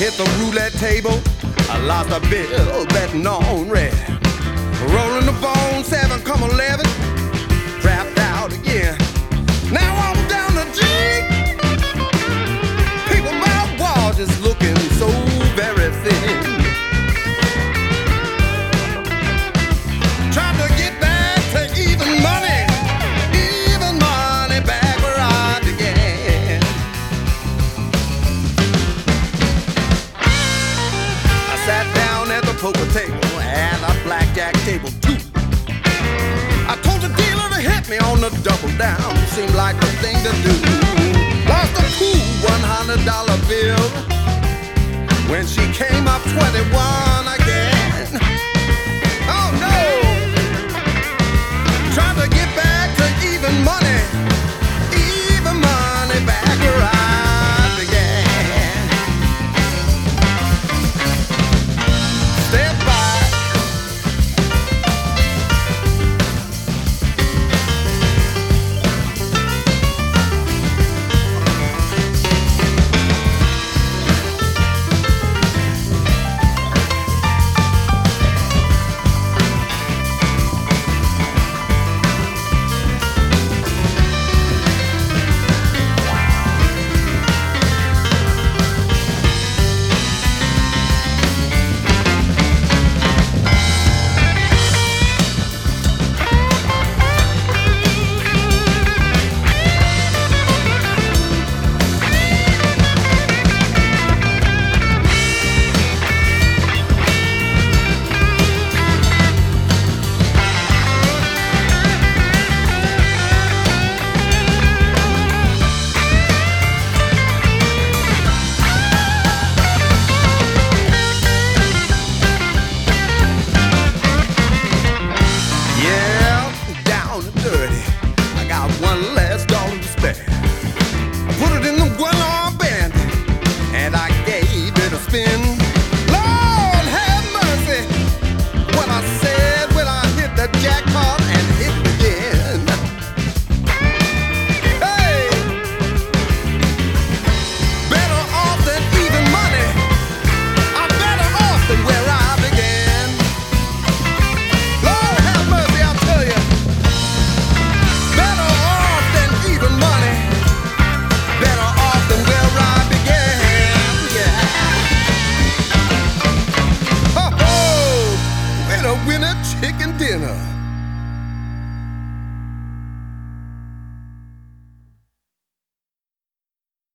hit the roulette table. I lost a bill betting on red. Rolling the bone, 7 come 11. Trapped out again. Now I'm down the G. People, my wall just looking so very thin. Trying to get back to even money back where I began. I sat down at the poker table and a blackjack table too. I told the dealer to hit me on the double down. Seemed like the thing to do. Lost a cool $100 bill when she came up 21 again. Oh no! Trying to get back to even money back where I began. Step back. Winner chicken dinner.